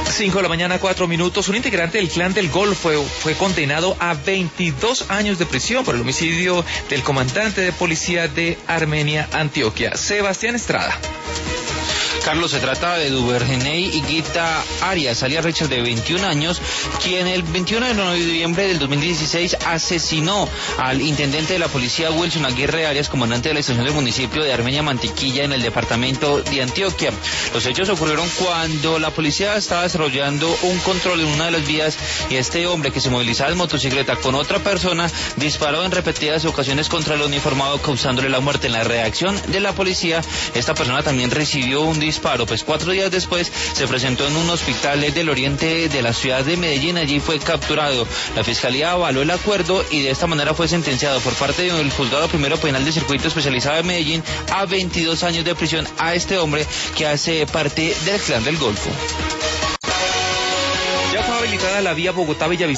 5:04 a.m. Un integrante del Clan del Golfo fue condenado a 22 años de prisión por el homicidio del comandante de policía de Armenia, Antioquia, Sebastián Estrada. Carlos, se trata de Duvergeney Higuita Arias, alias Richard, de 21 años, quien el 21 de noviembre del 2016 asesinó al intendente de la policía Wilson Aguirre Arias, comandante de la estación del municipio de Armenia Mantequilla, en el departamento de Antioquia. Los hechos ocurrieron cuando la policía estaba desarrollando un control en una de las vías y este hombre, que se movilizaba en motocicleta con otra persona, disparó en repetidas ocasiones contra el uniformado, causándole la muerte. En la reacción de la policía, esta persona también recibió un disparo. 4 días después se presentó en un hospital del oriente de la ciudad de Medellín. Allí fue capturado. La fiscalía avaló el acuerdo y de esta manera fue sentenciado por parte del juzgado primero penal de circuito especializado de Medellín a 22 años de prisión a este hombre que hace parte del Clan del Golfo. Ya fue habilitada la vía Bogotá-Villavicencio